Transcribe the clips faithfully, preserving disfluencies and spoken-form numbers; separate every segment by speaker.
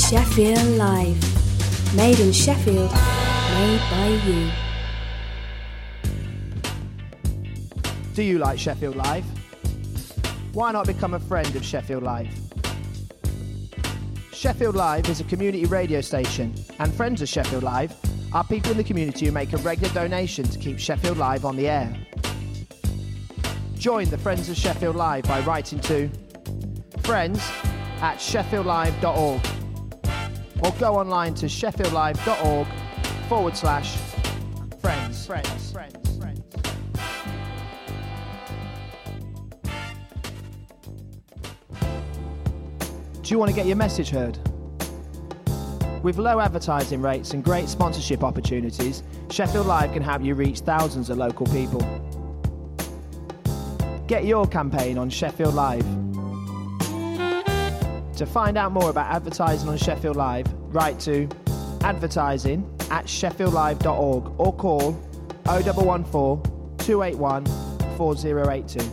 Speaker 1: Sheffield Live. Made in Sheffield, made by you.
Speaker 2: Do you like Sheffield Live? Why not become a friend of Sheffield Live? Sheffield Live is a community radio station, and friends of Sheffield Live are people in the community who make a regular donation to keep Sheffield Live on the air. Join the Friends of Sheffield Live by writing to friends at sheffield live dot org or go online to sheffield live dot org forward slash friends. Friends. Friends. Friends. Do you want to get your message heard? With low advertising rates and great sponsorship opportunities, Sheffield Live can help you reach thousands of local people. Get your campaign on Sheffield Live. To find out more about advertising on Sheffield Live, write to advertising at sheffield live dot org or call oh one one four, two eight one, four oh eight two.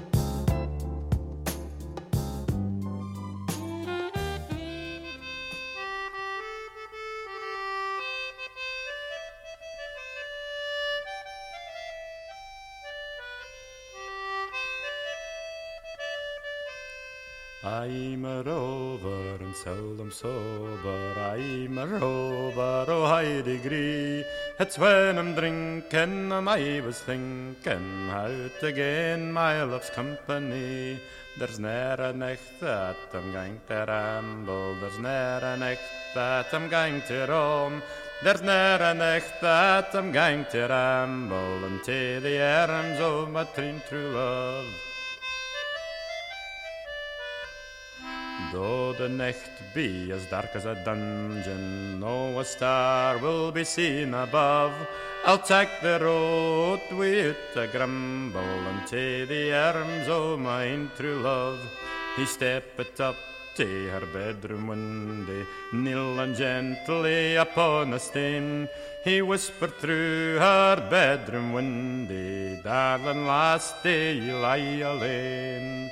Speaker 3: I'm a rover and seldom sober, I'm a rover, oh high degree. It's when I'm drinking and I was thinking how to gain my love's company. There's ne'er a night that I'm going to ramble, there's ne'er a night that I'm going to roam. There's ne'er a night that I'm going to ramble into the arms of my true true love. Though the night be as dark as a dungeon, no a star will be seen above, I'll take the road without a grumble into the arms of my true love. He stepped up to her bedroom window, kneeling gently upon a stone. He whispered through her bedroom window, darling lassie, you lie alone.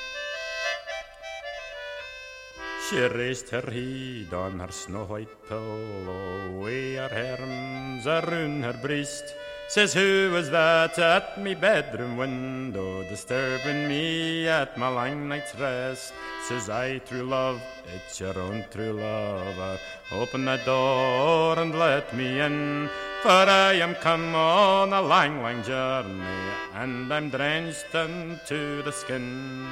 Speaker 3: She raised her head on her snow-white pillow, wi' her arms around her breast. Says, who was that at me bedroom window, disturbing me at my long night's rest? Says I, true love, it's your own true lover. Open the door and let me in, for I am come on a long, long journey, and I'm drenched into the skin.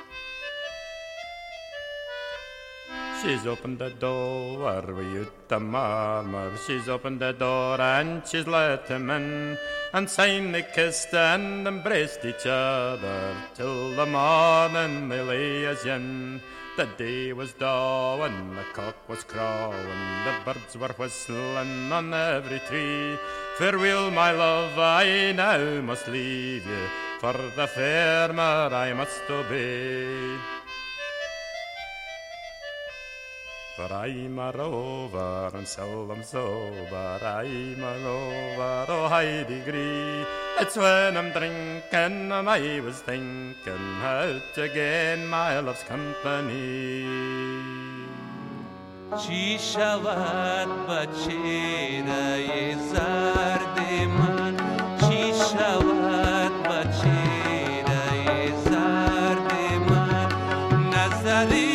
Speaker 3: She's opened the door without the murmur, she's opened the door and she's let him in, and signed they kissed and embraced each other, till the morning they lay as yin. The day was dawing, the cock was crowing, the birds were whistling on every tree. Farewell, my love, I now must leave you, for the farmer I must obey. For I'm a rover and seldom sober, I'm a rover, oh high degree. It's when I'm drinking and I was thinking how to gain my love's company.
Speaker 4: چی شود بچه رای زرد من، چی شود بچه رای زرد من، نظری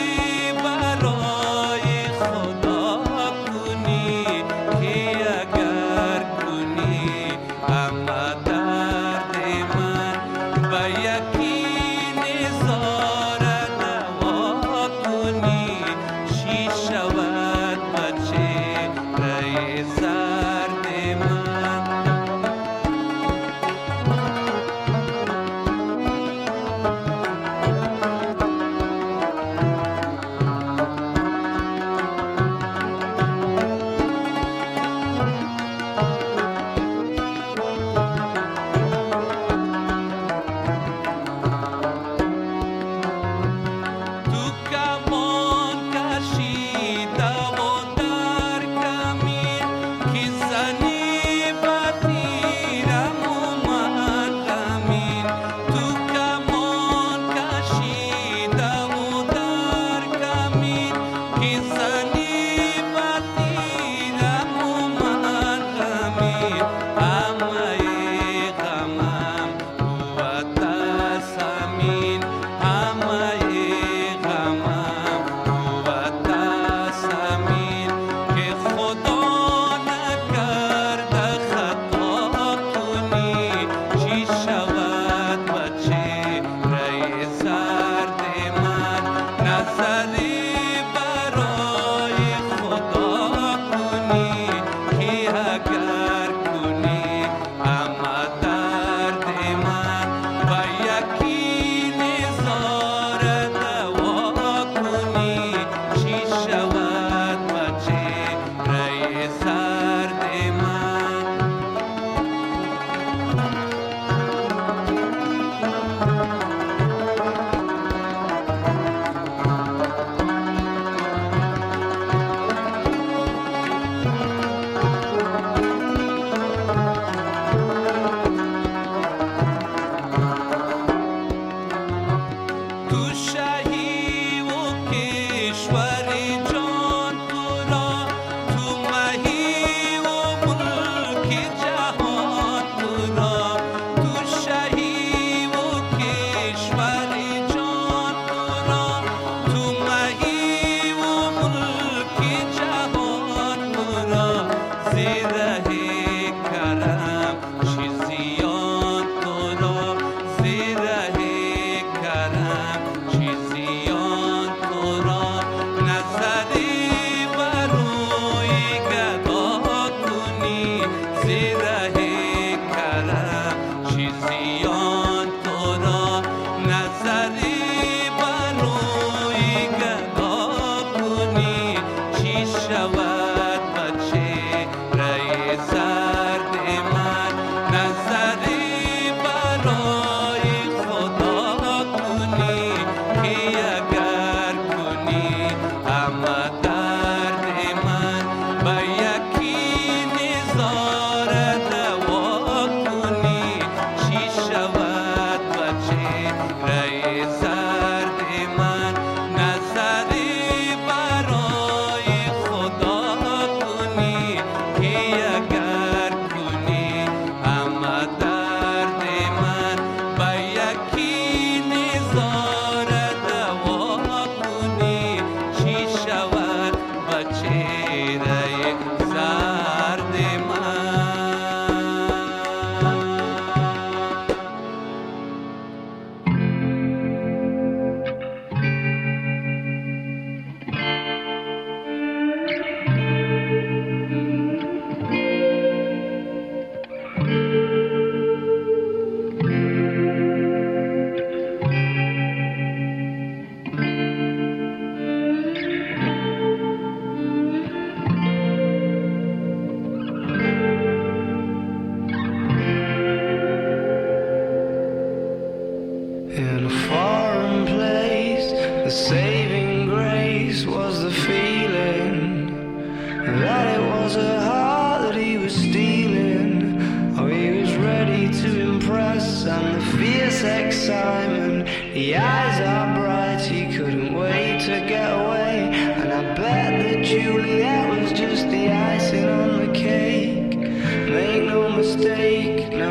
Speaker 5: that it was her heart that he was stealing. Oh, he was ready to impress, and the fierce excitement, the eyes are bright, he couldn't wait to get away. And I bet that Juliet was just the icing on the cake. Make no mistake, no.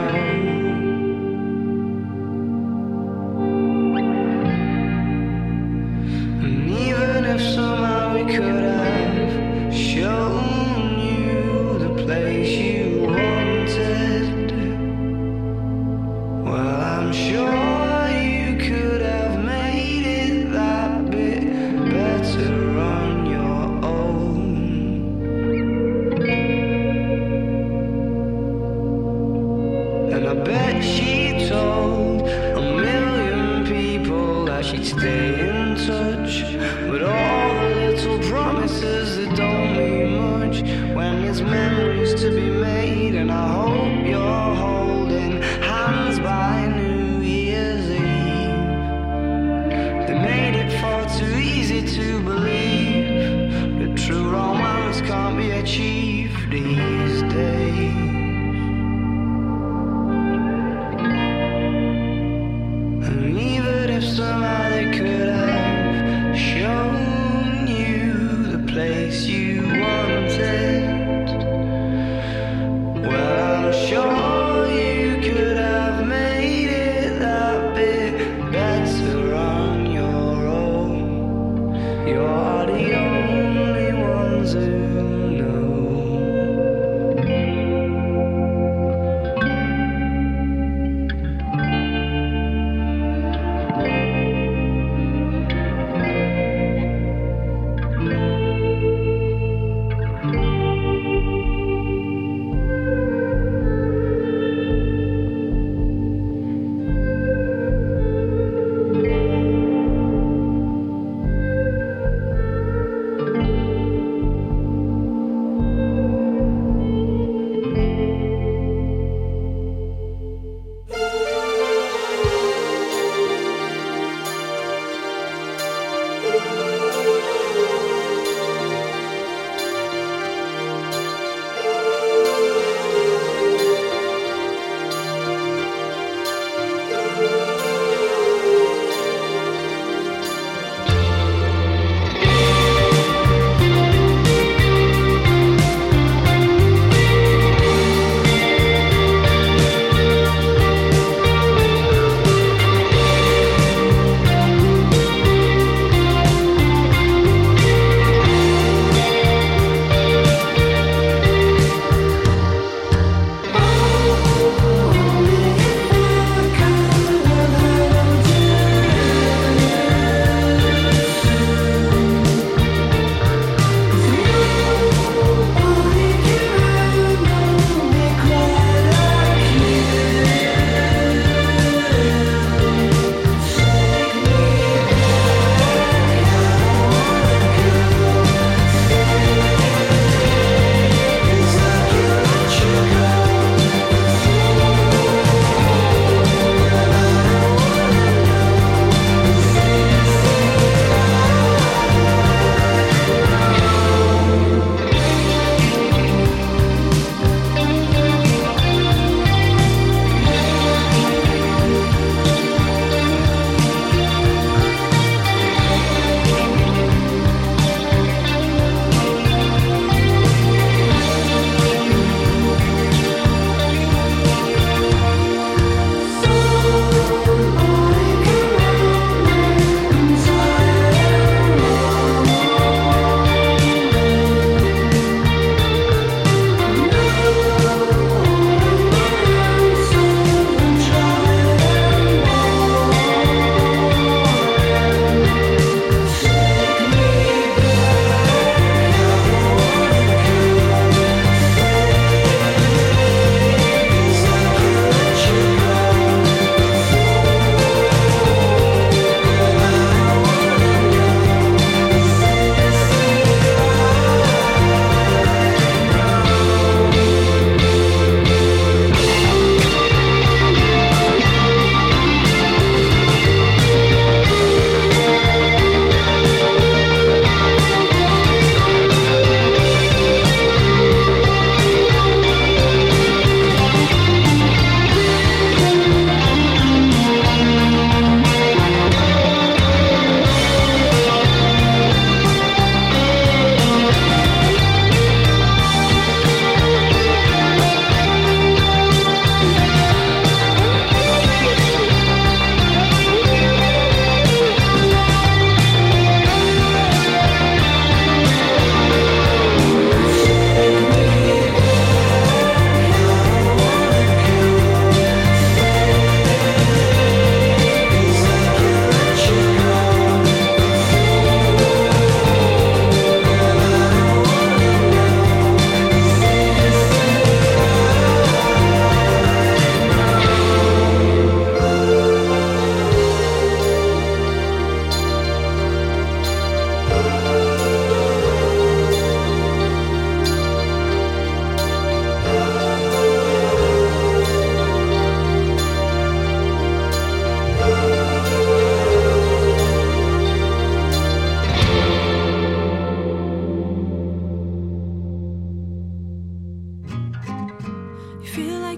Speaker 5: And even if somehow we could have shown you the place you wanted, well, I'm sure you could have made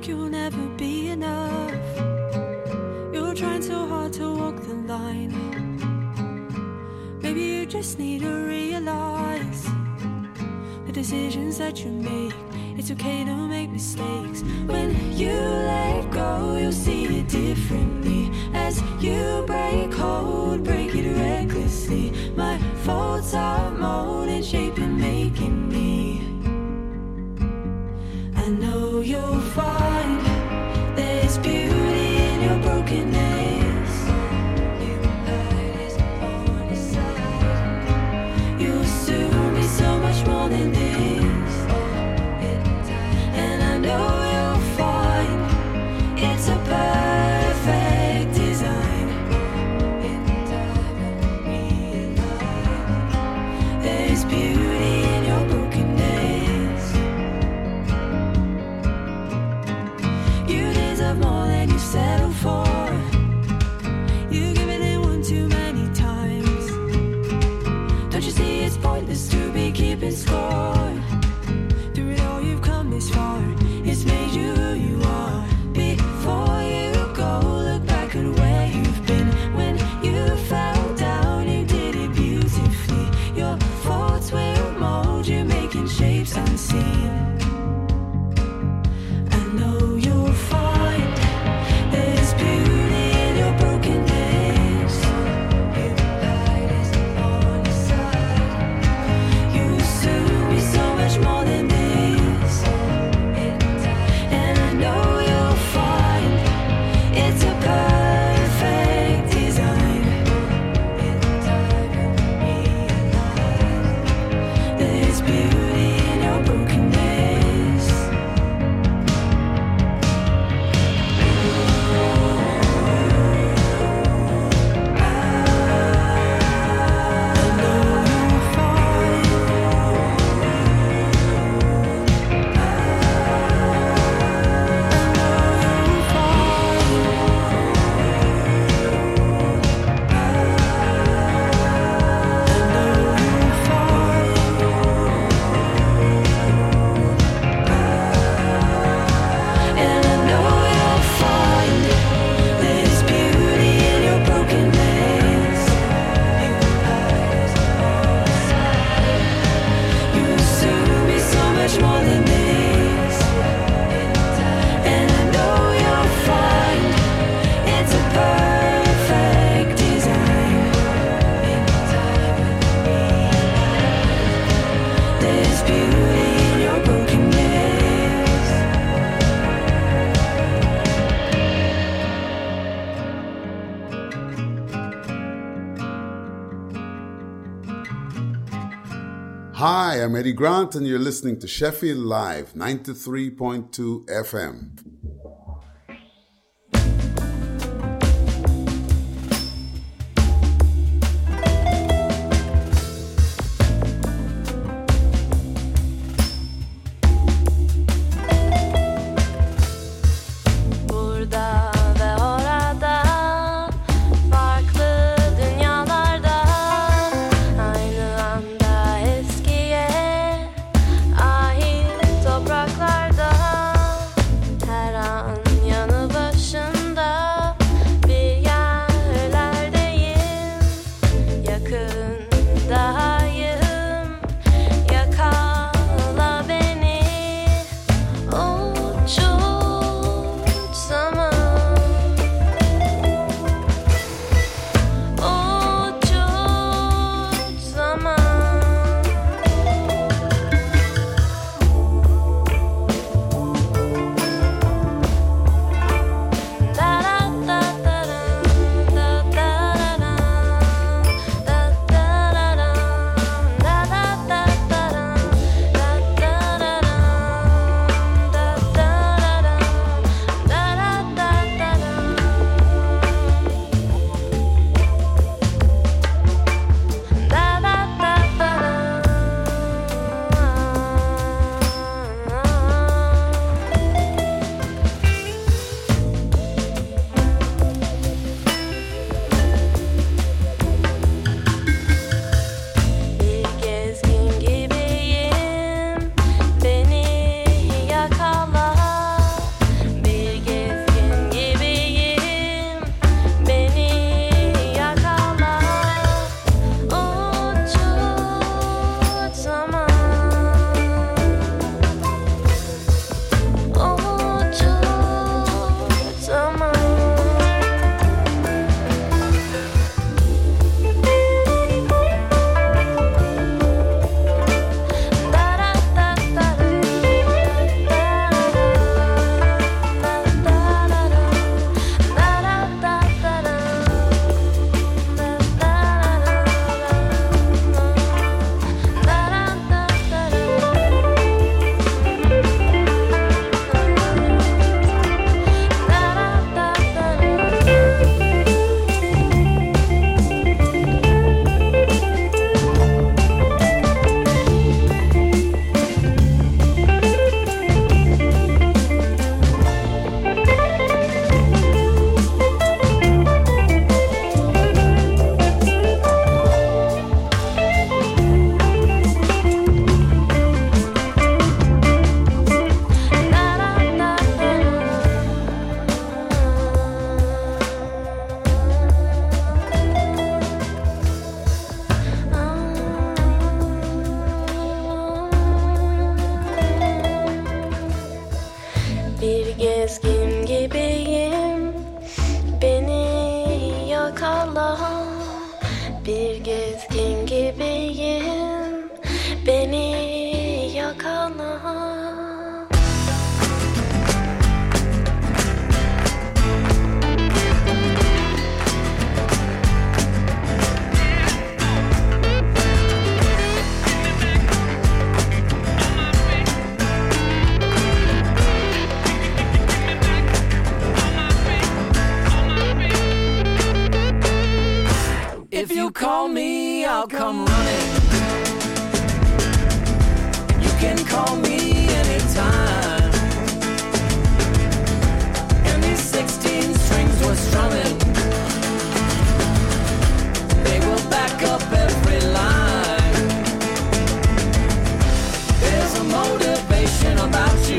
Speaker 6: like you'll never be enough. You're trying so hard to walk the line. Maybe you just need to realize the decisions that you make. It's okay to make mistakes. When you let go, you'll see it differently. As you break hold, break it recklessly. My faults are molding, shaping, making me. I know you'll find there's beauty in your brokenness. Your light is on the side. You'll soon be so much more than this. And I know you'll find it's a perfect design. There's beauty in your brokenness. You deserve more than you settle for. You give it in one too many times. Don't you see it's pointless to be keeping score? Through it all you've come this far. It's made you who you are. Before you go, look back at where you've been. When you fell down, you did it beautifully. Your faults will mold you, making shapes unseen. I know you'll find there's beauty in your brokenness. Your light is on the side. You'll soon be so much more than this. And I know you'll find it's a perfect design. There's beauty in your brokenness. I know you'll find And I know you'll find there's beauty in your brokenness. You'll soon be so much more than this. And I know you'll find it's a perfect design. There's beauty in your brokenness.
Speaker 7: Hi, I'm Eddie Grant, and you're listening to Sheffield Live, ninety-three point two F M.
Speaker 6: Burada ve orada farklı dünyalarda aynı anda eskiye ait topraklarda her
Speaker 8: beni yakala.
Speaker 9: If you call me, I'll come running. You can call me anytime. And these sixteen strings were strumming. They will back up every line. There's a motivation about you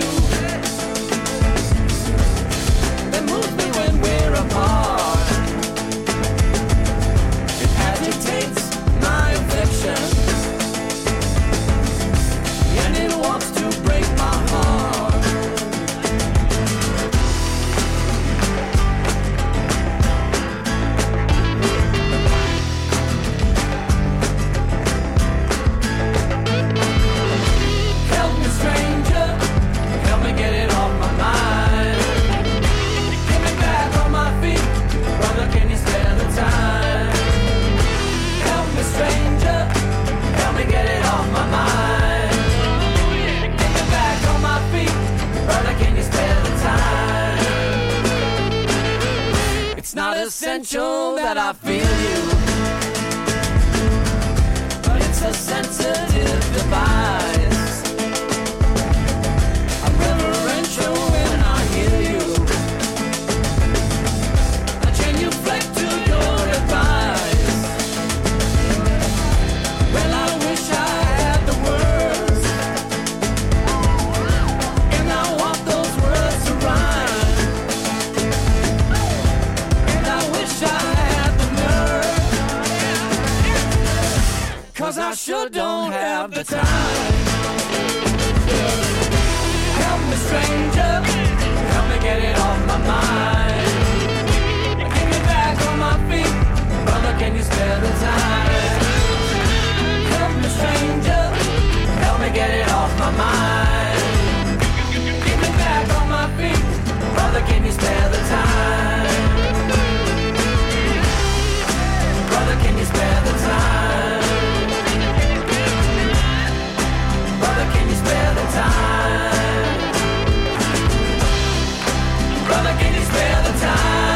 Speaker 9: that moves me when we're apart. Agitates my affection, and it wants to break my heart. Help me, stranger, help me get it off my mind. Get me back on my feet, brother, can you spare the time? Stranger, help me get it off my mind. Get me back on my feet, brother, can you spare the time? It's not essential that I feel you, but it's a sensitive device. I'm reverential when I hear you. I genuflect to your advice. Well, I wish I had the words, and I want those words to rhyme. And I wish I had the nerve, 'cause I sure don't have the time. Help me, stranger, help me get it off my mind. Get me back on my feet, brother, can you spare the time? Help me, stranger, help me get it off my mind. Get me back on my feet, brother, can you spare the time? Brother, can you spare the time? Brother, can you spare the time? Brother, can you spare the time?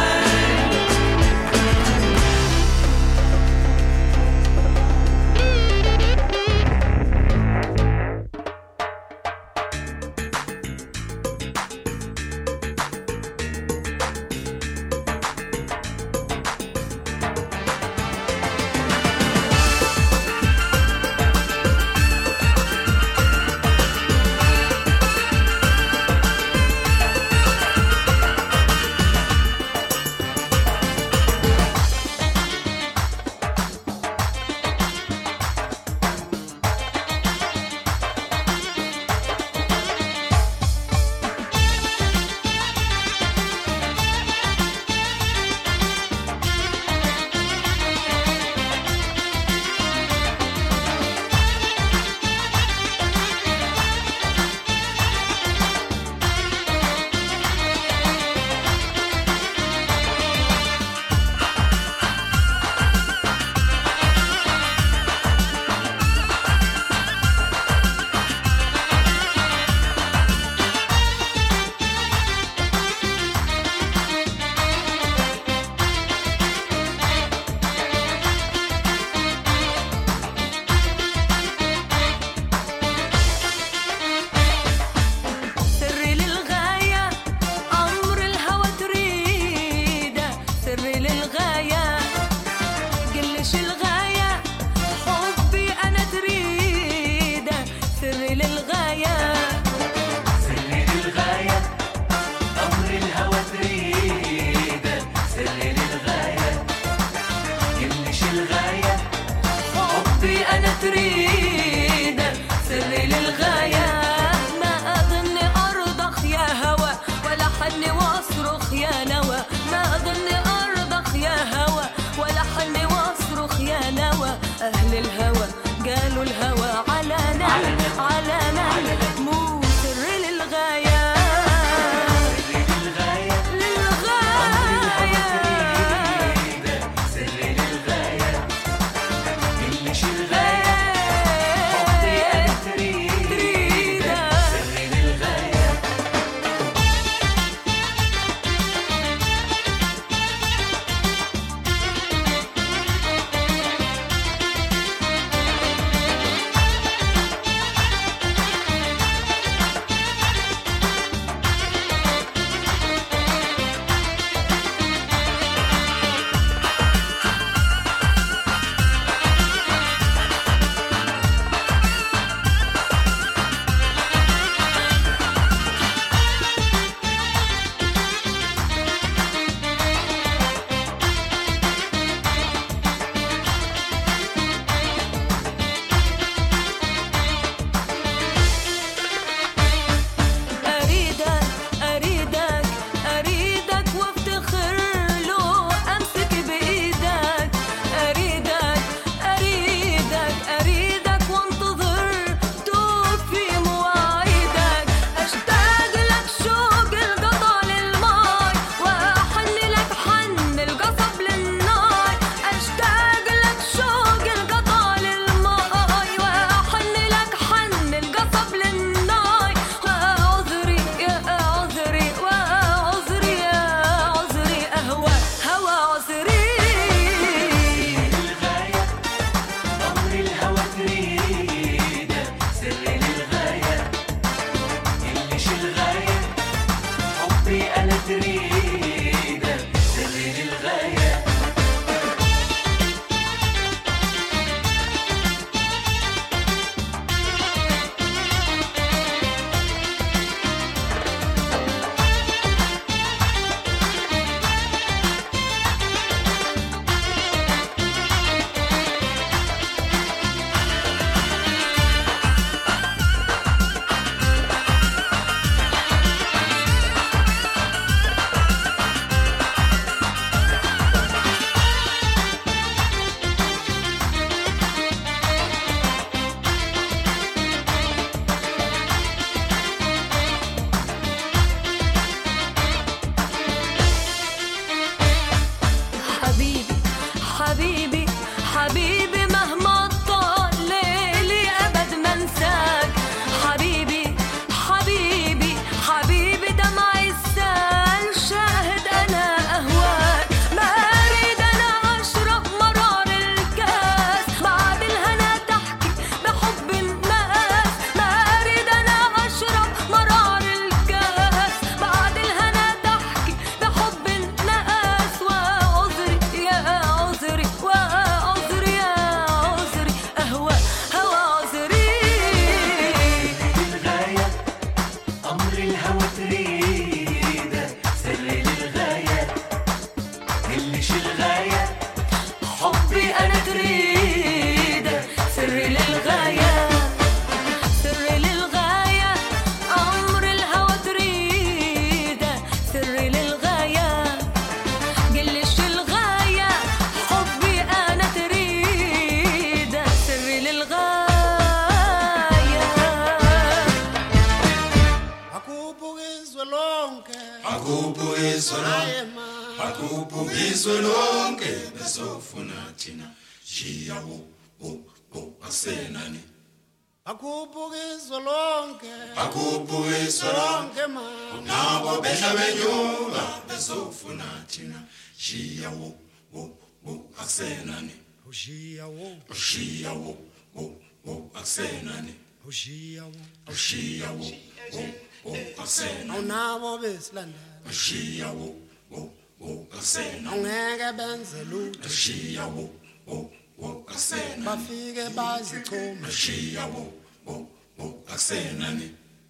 Speaker 8: akubuyiswe lonke akubuyiswe lonke bezofuna thina jiya wo wo wo asenani
Speaker 10: akubuyiswe lonke
Speaker 8: akubuyiswe lonke
Speaker 10: ma
Speaker 8: nabo behla benyuka bezofuna thina jiya wo wo wo asenani
Speaker 10: ushiya wo
Speaker 8: ushiya wo wo wo asenani
Speaker 10: ushiya wo
Speaker 8: ushiya wo wo wo asenani
Speaker 10: awunabo besilanda
Speaker 8: ushiya wo wo wo asenani
Speaker 10: awungeke benze lutho
Speaker 8: ushiya wo wo wo asenani
Speaker 10: bafike bazichoma
Speaker 8: ushiya wo wo wo asenani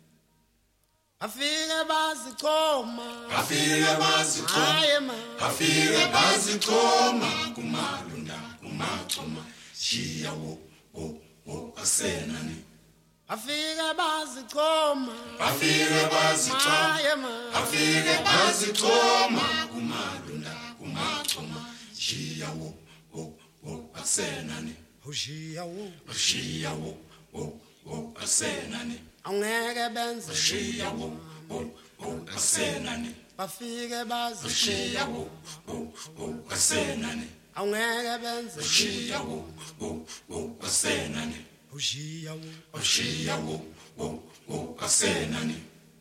Speaker 10: afike bazichoma
Speaker 8: afike bazichoma
Speaker 10: haye ma
Speaker 8: afike bazichoma kumalunda kumachoma jiya wo wo wo asenani
Speaker 10: afike bazichoma
Speaker 8: afike bazichoma
Speaker 10: haye ma
Speaker 8: afike bazichoma kumalunda kumachoma jiya wo wo wo asenani
Speaker 10: ushiya wo
Speaker 8: ushiya wo wo wo asenani
Speaker 10: awungeke benze
Speaker 8: ushiya wo wo wo asenani
Speaker 10: bafike
Speaker 8: ushiya
Speaker 10: bazichoma
Speaker 8: wo wo wo asenani
Speaker 10: awungeke benze
Speaker 8: ushiya wo wo wo asenani
Speaker 10: ushiya wo
Speaker 8: ushiya wo wo wo asenani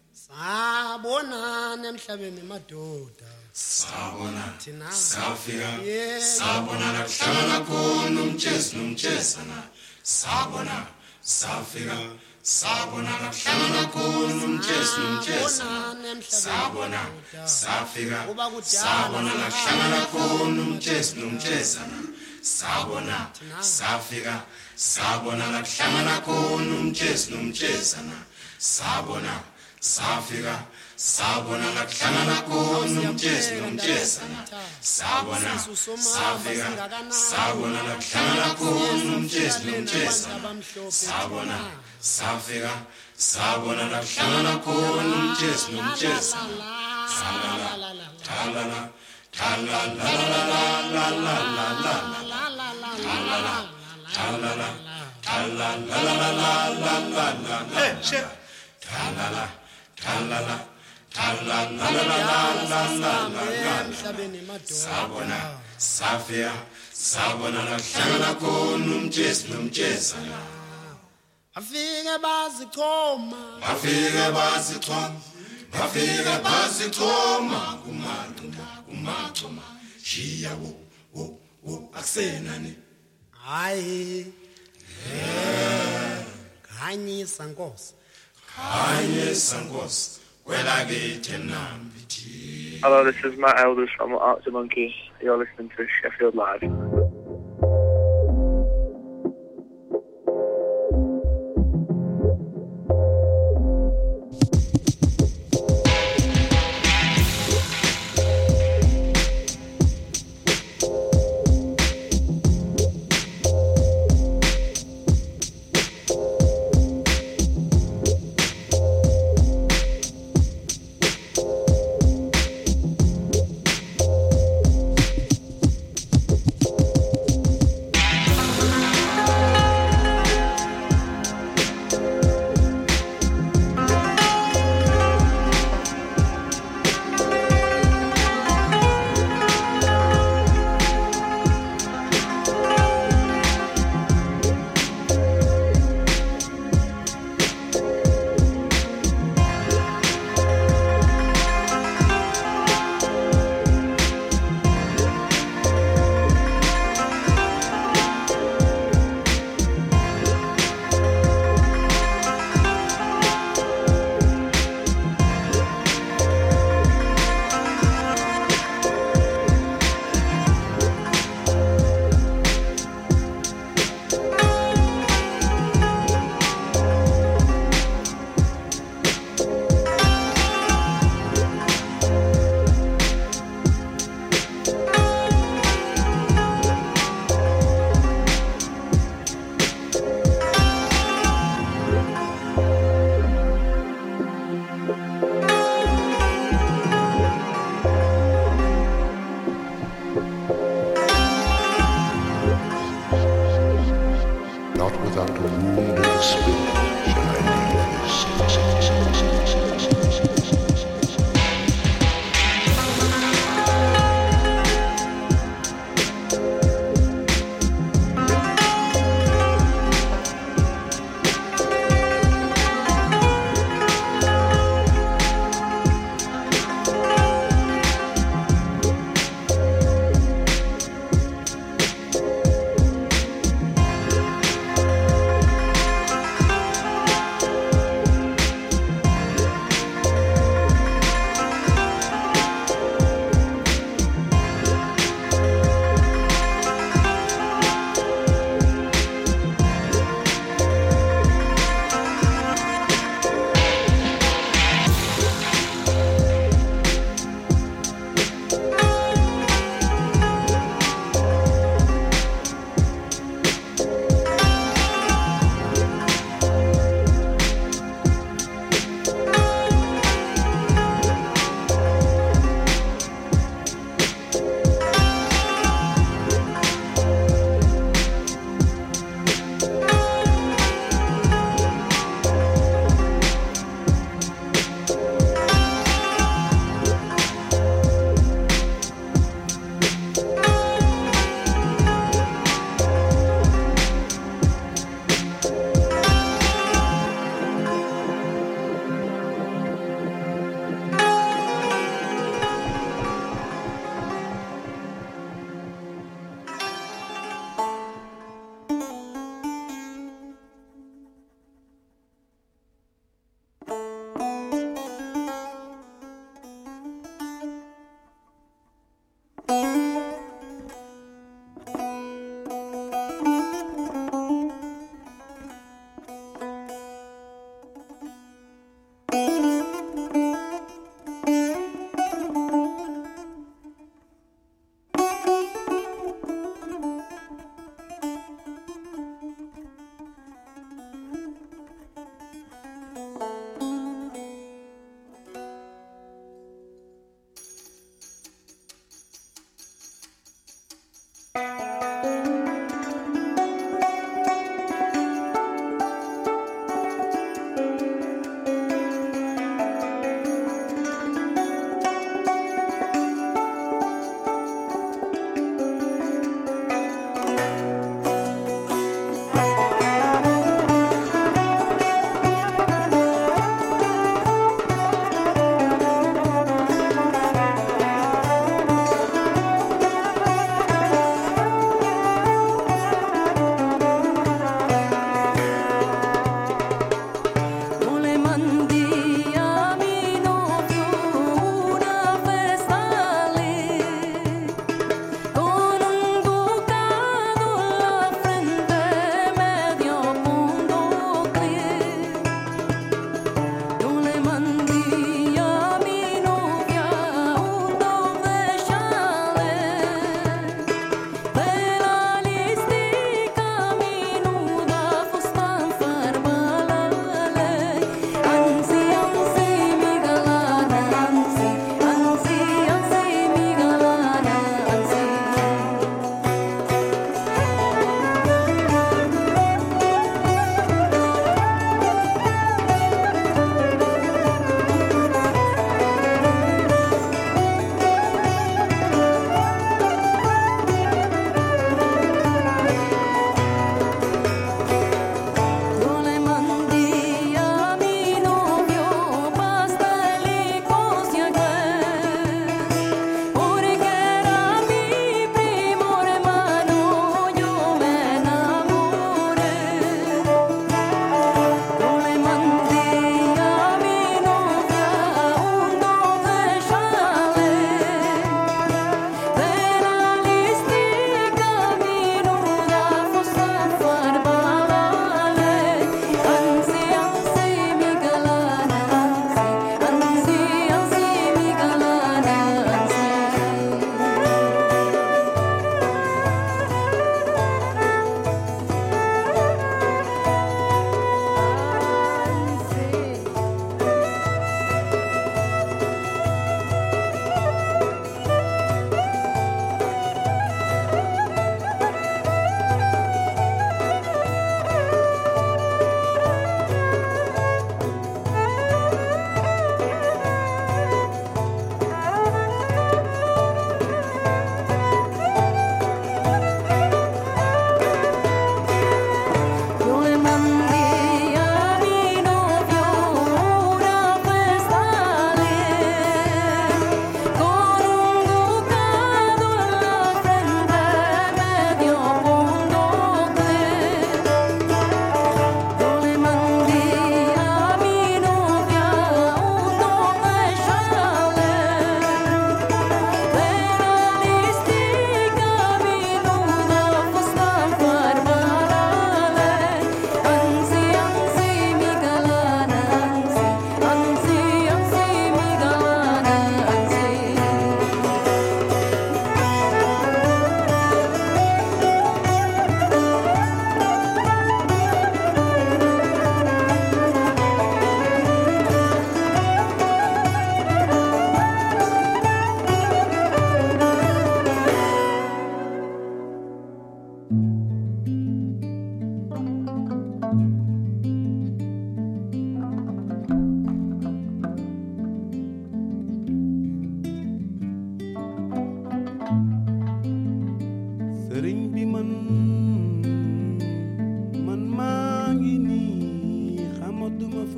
Speaker 10: sabona emhlabeni madoda
Speaker 8: sabona
Speaker 10: thina
Speaker 8: safika
Speaker 10: Yeah.
Speaker 8: sabona la kuhlangana khona umjesu nomjesana sabona safika sabona la kuhlangana khona umjesu nomjesana sabona safika sabona la kuhlangana khona umjesu nomjesana sabona safika sabona la kuhlangana khona umjesu nomjesana sabona safika sabona la kuhlangana khona umjesu nomjesana sabona safika sabona la kuhlangana khona umjesu nomjesana sabona safika sabona la kuhlangana khona umjesu nomjesana talala talala talala la la la la la la talala talala talala la la la la la la talala talala talala la la la la la la
Speaker 10: emhlabeni madoda
Speaker 8: sabona safia sabona la kuhlangana khona umjesu nomjesana
Speaker 10: afike bazichoma
Speaker 8: bafike bazichoma bafike bazichoma kumalunda kumachoma jiya wo wo wo asenani
Speaker 10: hayi khanyisa nkosi
Speaker 8: kanye sankosi kwelakithi nambi
Speaker 11: Hello, this is Matt Elders from Arctic Monkeys. You're listening to Sheffield Live.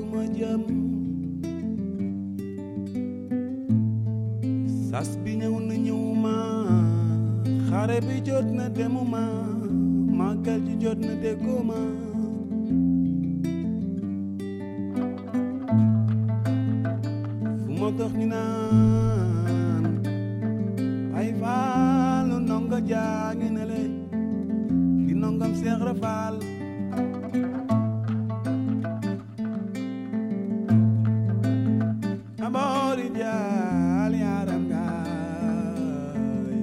Speaker 12: ma jëm sas bi ñëw na ñëwuma xare bi jot na demuma màggal ji jot na dégguma fu ma dox ñu naan ay faalu ndongo jaa ngi ne le di ndongam Seex Ibra Faal aboori jaal yaaram gaay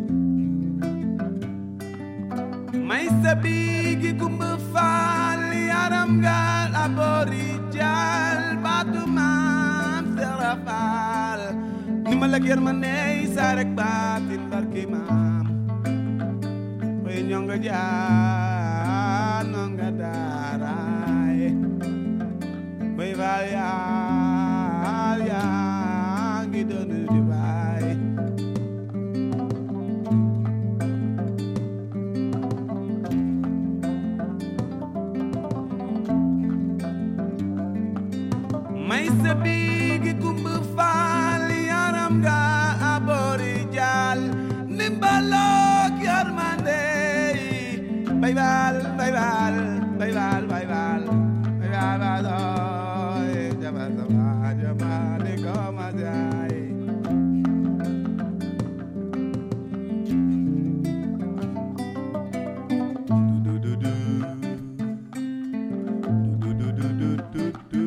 Speaker 12: may sabigi kumba faal yaaram gaal aboori jaal baatu maam Seex Ibra Faal ni ma la ger ma ney saa rek baatin barke maam way ñonga jaal nonga daaraay way faal yaal yaa ngi doon di baay may sa biigi kumba faal yaram nga aboori jaal nimbalook yarmande bay baal bay baal bay baal bay baal bay baal bay baal jaba sama jaba de koma jaay du du du du du du du du du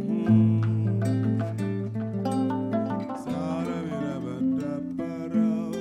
Speaker 12: Sarabira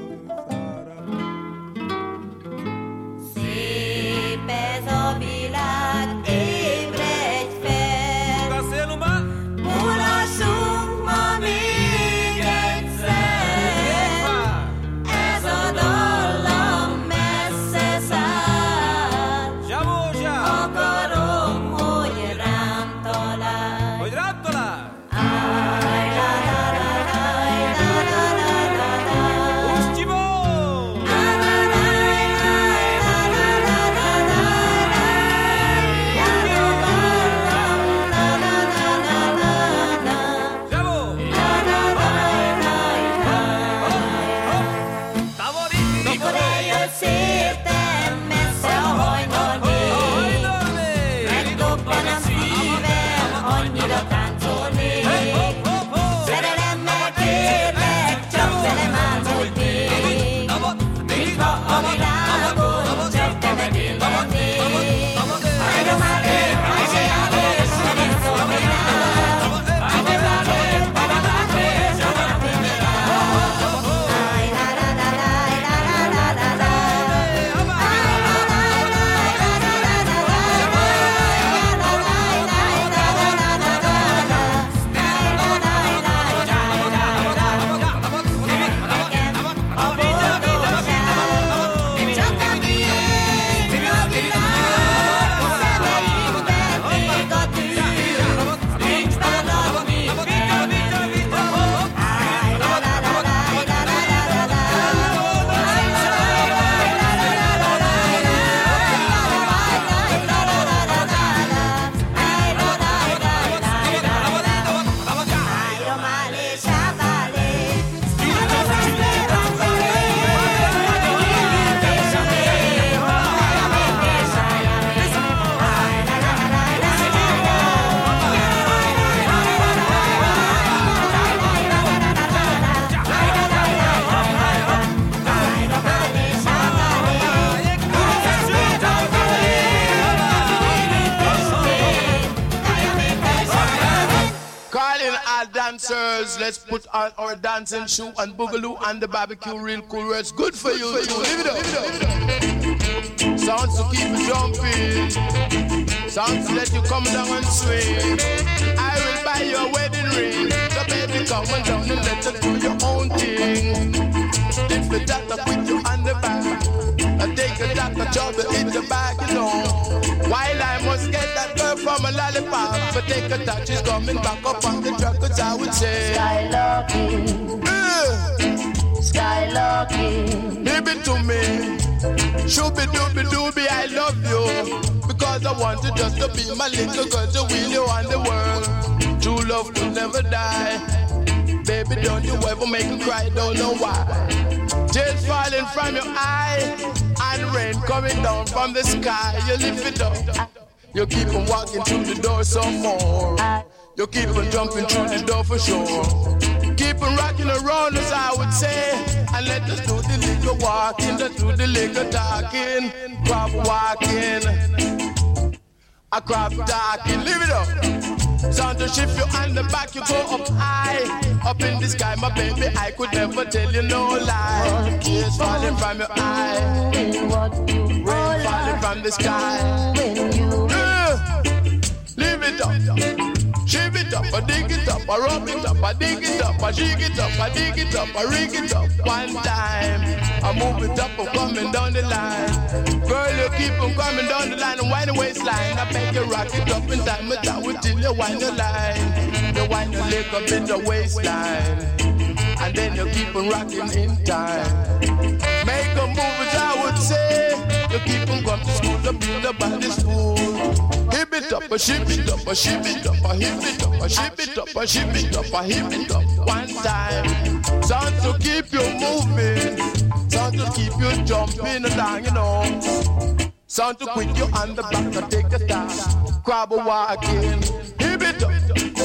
Speaker 13: dancers, let's put on our dancing shoe and boogaloo and the barbecue real cool where it's good for you too. Live it up. Sounds to keep it jumping. Sounds to let you come down and swing. I will buy you a wedding ring. So baby come on down and let you do your own thing. If the doctor put you on the back, I take a doctor trouble in the back, you know. While I must get that girl from a lollipop, but take a touch, she's coming back up on the truck, cause I would say Skylarking, uh, Skylarking, give it to me. Shooby dooby dooby, I love you. Because I want you just to be my little girl, to wheel you on the world. True love will never die. Baby, don't you ever make me cry, don't know why. Tears falling from your eye, and rain coming down from the sky. You lift it up, you keep on walking through the door some more. You keep on jumping through the door for sure. Keep on rocking around us, I would say. And let us do the little walking, let's do the little talking. Crab walking, a crab talking, live it up. Sound to shift you on the back, you go up high. Up in the sky, my baby, I could never tell you no lie. Tears falling from your eye, rain falling from the sky. uh, Live it up, shift it up, I dig it up, I rub it up, I dig it up, I shake it up, I dig it up, I rig it up. One time, I move it up, I'm coming down the line. Girl, you keep on coming down the line and wind the waistline. I beg you rock it up in time, but I will till you wind the line. You wind your leg up in the waistline, and then you keep on rocking in time. Make a move, as I would say. You keep on going to school to build up by the school. Hip it up, a ship it up, a ship it up, a hip it up, a ship it up, a ship it up, a hip it up. One time, sound to keep you moving, sound to keep you jumping along, you know. Sound to quit you on the back to take a time. Crab walking, hip it up.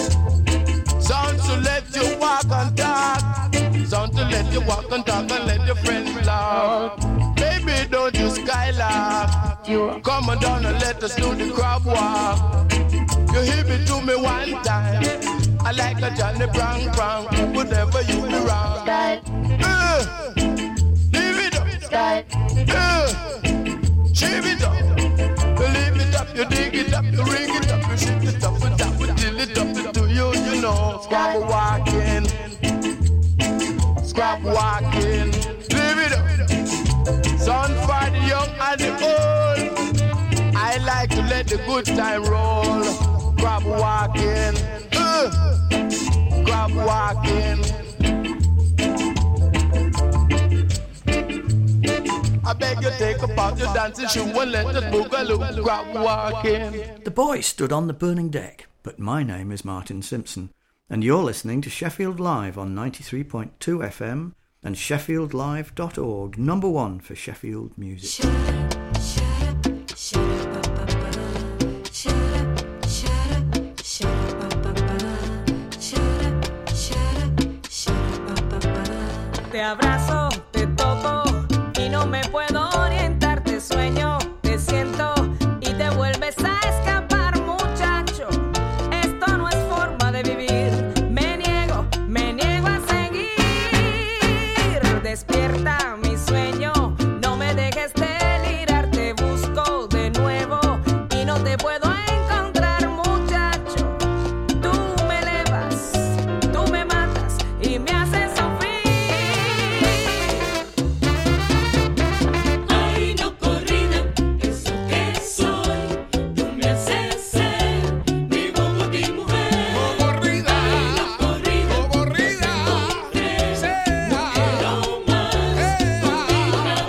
Speaker 13: Sound to let you walk and talk. Sound to let you walk and talk and let your friends laugh. Baby, don't you skylark. You come on down and let us do the crab walk. You hit me to me one time. I like a Johnny Brown Brown. Whatever you be wrong. Uh, leave it up. Uh, shift it up. You leave it up. You dig it up. You ring it up. You shift it up. You tap it till it up to you. You know, scrap walking. Scrap walking. Leave it up. Son for the young and the old. I like to let the good time roll. Grab walking, uh, grab walking. I beg you take about your dancing shoe and let the boogaloo grab walking.
Speaker 14: The boys stood on the burning deck, but my name is Martin Simpson, and you're listening to Sheffield Live on ninety-three point two F M and sheffield live dot org, number one for Sheffield music.
Speaker 6: Shut up, shut up, shut up, up, up, up. Shut up, shut up, shut up, up, up, up. Shut up, shut up, shut up, up, up, up.
Speaker 15: Te abrazo, te toco y no me puedo orientar. Te sueño, te siento y te vuelves a escapar, muchacho. Esto no es forma de vivir. Me niego, me niego a seguir. Despierta mi sueño, no me dejes delirar. Te busco de nuevo y no te puedo encontrar, muchacho. Tú me elevas, tú me matas y me haces sufrir.
Speaker 9: Ay, no corrida, eso que soy. Tú me haces ser mi Bogotí mujer.
Speaker 12: Oh, corrida,
Speaker 9: Ay, no corrida,
Speaker 12: oh, corrida,
Speaker 9: mujer,
Speaker 12: sea,
Speaker 9: no quiero más contigo nada.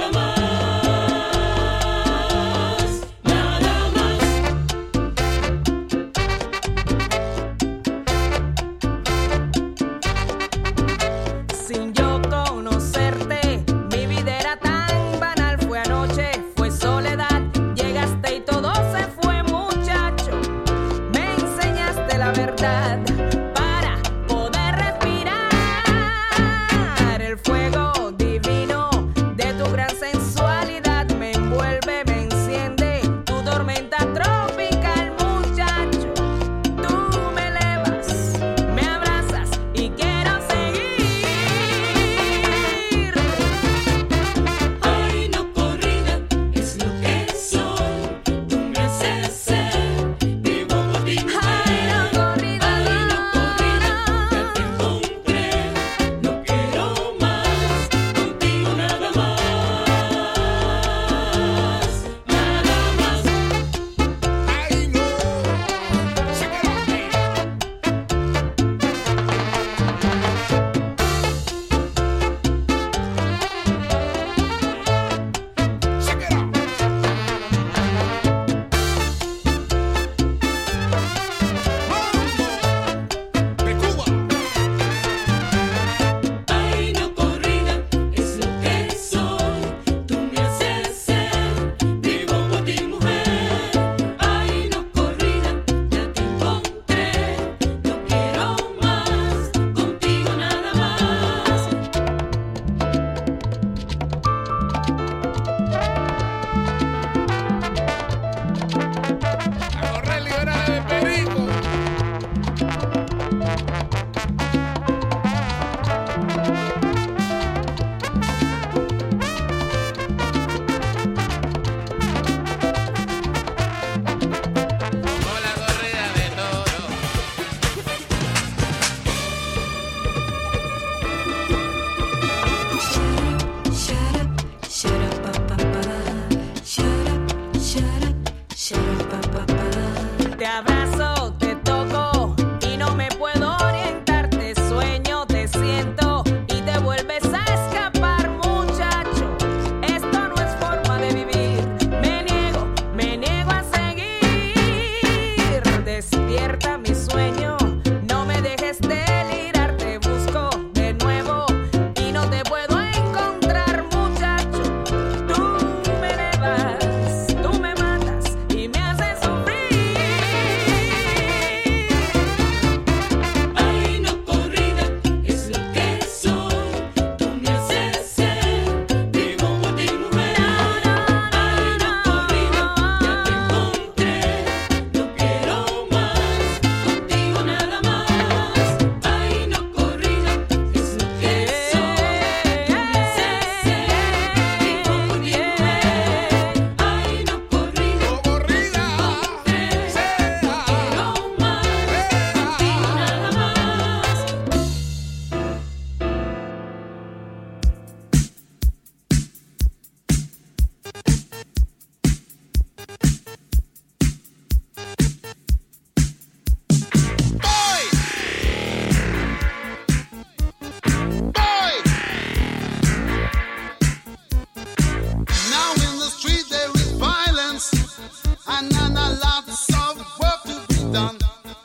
Speaker 13: and then a lots of work to be done.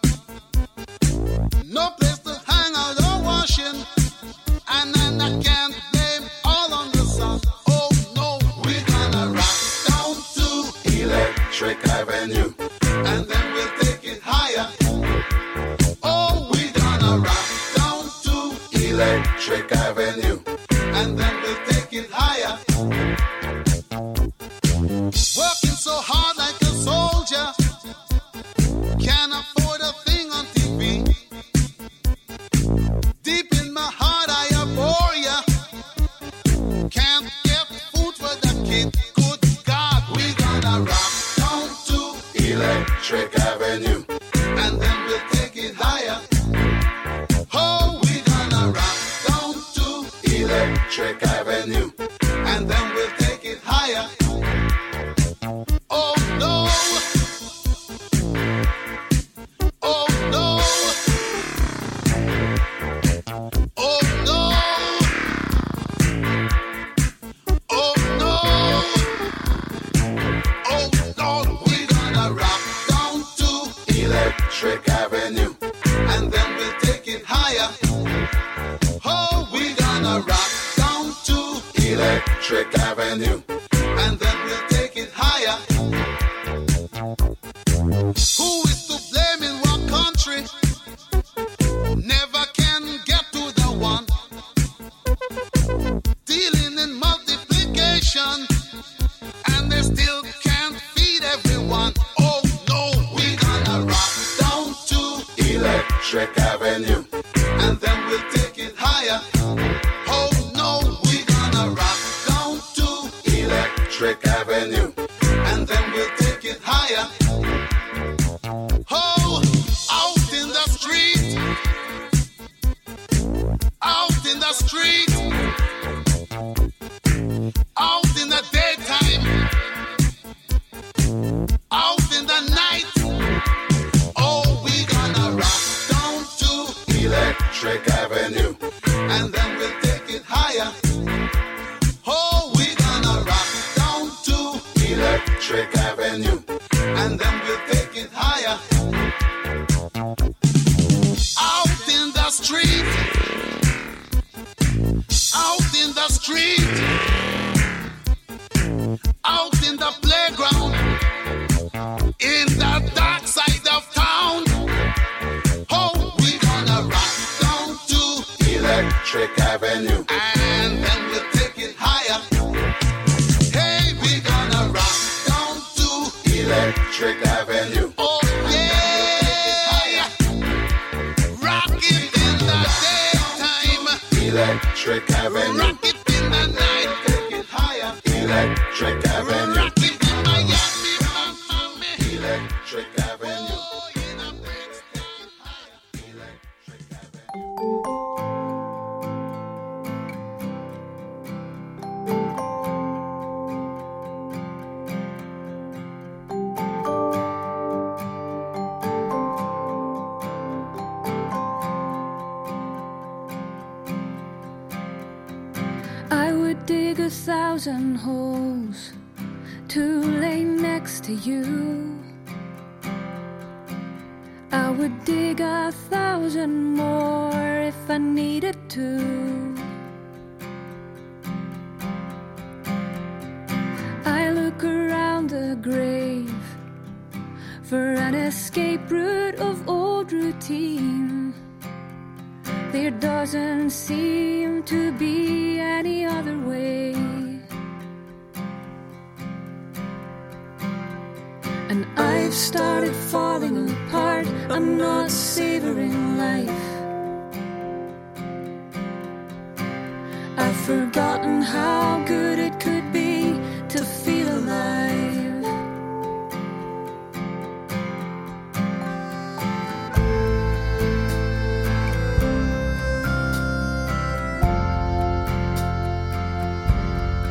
Speaker 13: No place to hang out or washing, and then I can't blame all on the sun. Oh no, we're gonna rock down to Electric Avenue, and then we'll take it higher. Oh, we're gonna rock down to Electric Avenue, and then we'll take it higher. Working so hard like a soldier, can't afford a thing on T V. Deep in my heart I abhor ya. Can't get food for the kid. Good God, we gonna rock down to Electric Avenue, and then we'll take it higher. Oh, we gonna rock down to Electric Avenue, and then we'll take it higher. Oh no. Oh no. Oh no. Oh no. Oh no. We're gonna rock down to Electric Avenue, and then we'll take it higher. Oh, we're gonna rock down to Electric Avenue, and then we'll take it higher. Who is to blame in what country? Never can get to the one. Dealing in multiplication, and they still can't feed everyone. Oh no, we're gonna rock down to Electric Avenue, and then we'll take it higher. Oh no, we're gonna rock down to Electric Avenue, and then we'll take it higher. Oh, out in the street, out in the street, out in the daytime, out in the night. Oh, we gonna rock down to Electric Avenue, and then we'll take it higher. Oh, we gonna rock down to Electric Avenue, and then we'll take it higher. Out in the street, out in the street, out in the playground, in the dark side of town. Oh, we gonna rock down to Electric Avenue, and then we'll take it higher. Hey, we gonna rock down to Electric Avenue. Oh yeah, rock it in the daytime, Electric Avenue. Rock it in the night, take it higher, Electric Avenue. Rock it in Miami, Miami, Electric Avenue. Oh, in the breaks, take it higher, Electric Avenue.
Speaker 6: I would dig a thousand holes to lay next to you. I would dig a thousand more if I needed to. I look around the grave for an escape route of old routine. There doesn't seem to be any other way. And I've started falling apart. I'm not savoring life. I've forgotten how